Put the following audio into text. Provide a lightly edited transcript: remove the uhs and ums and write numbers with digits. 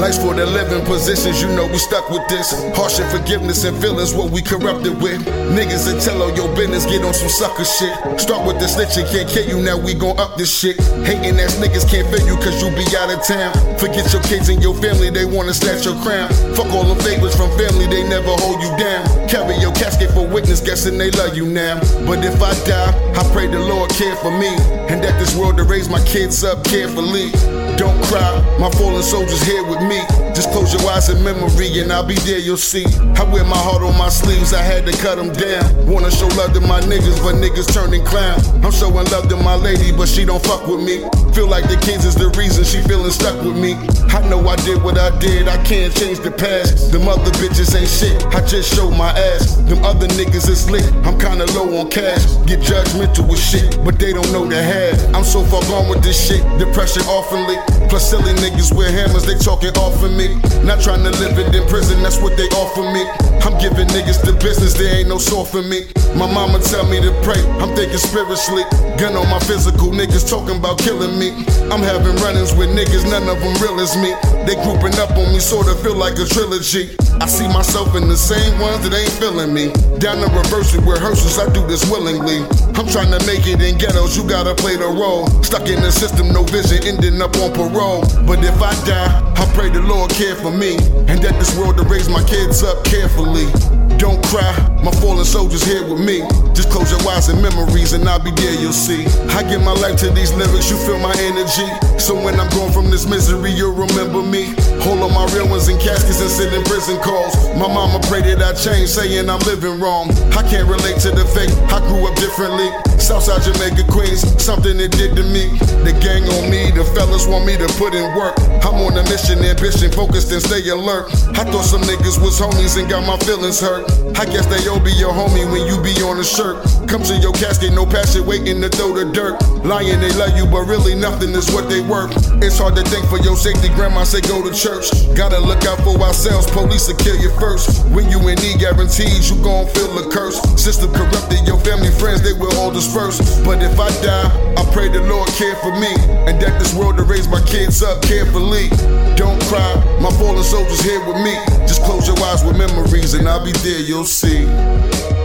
Life's for the living, positions, you know we stuck with this. Harsh forgiveness and feelings, what we corrupted with. Niggas that tell all your business, get on some sucker shit. Start with the snitching, can't kill you, now we gon' up this shit. Hating ass niggas can't feel you cause you be out of town. Forget your kids and your family, they wanna snatch your crown. Fuck all the favors from family, they never hold you down. Carry your casket for witness, guessing they love you now. But if I die, I pray the Lord care for me, and that this world to raise my kids up carefully. Don't cry, my fallen soldiers here with me. Just close your eyes in memory and I'll be there, you'll see. I wear my heart on my sleeves, I had to cut them down. Wanna show love to my niggas, but niggas turning clown. I'm showing love to my lady, but she don't fuck with me. Feel like the kids is the reason she feeling stuck with me. I know I did what I did, I can't change the past. Them other bitches ain't shit, I just showed my ass. Them other niggas is lit, I'm kinda low on cash. Get judgmental with shit, but they don't know the half. I'm so far gone with this shit, depression oftenly. Plus silly niggas with hammers, they talking off of me. Not trying to live it in prison, that's what they offer me. I'm giving niggas the business, there ain't no soft for me. My mama tell me to pray, I'm thinking spiritually. Gun on my physical, niggas talking about killing me. I'm having run-ins with niggas, none of them real as me. They grouping up on me, sorta feel like a trilogy. I see myself in the same ones that ain't feeling me. Down the reverse with rehearsals, I do this willingly. I'm trying to make it in ghettos, you gotta play the role. Stuck in the system, no vision, ending up on parole. But if I die, I pray the Lord care for me, and that this world to raise my kids up carefully. Don't cry, my fallen soldiers here with me. Just close your eyes and memories and I'll be there, you'll see. I give my life to these lyrics, you feel my energy. So when I'm going from this misery, you'll remember me. Hold on my real ones in caskets and sit in prison calls. My mama prayed that I change, saying I'm living wrong. I can't relate to the fake, I grew up differently. Southside Jamaica, Queens, something it did to me. The gang on me, the fellas want me to put in work. I'm on a mission, ambition, focused and stay alert. I thought some niggas was homies and got my feelings hurt. I guess they all be your homie when you be on a shirt. Comes in your casket, no passion, waiting to throw the dirt. Lying, they love you, but really nothing is what they worth. It's hard to think for your safety, grandma say go to church. Gotta look out for ourselves, police will kill you first. When you in need, guarantees you gon' feel the curse. System corrupted, your family, friends, they will all disperse. But if I die, I pray the Lord care for me, and that this world to raise my kids up carefully. Don't cry, my fallen soldiers here with me. Just close your eyes with memories and I'll be there, you'll see.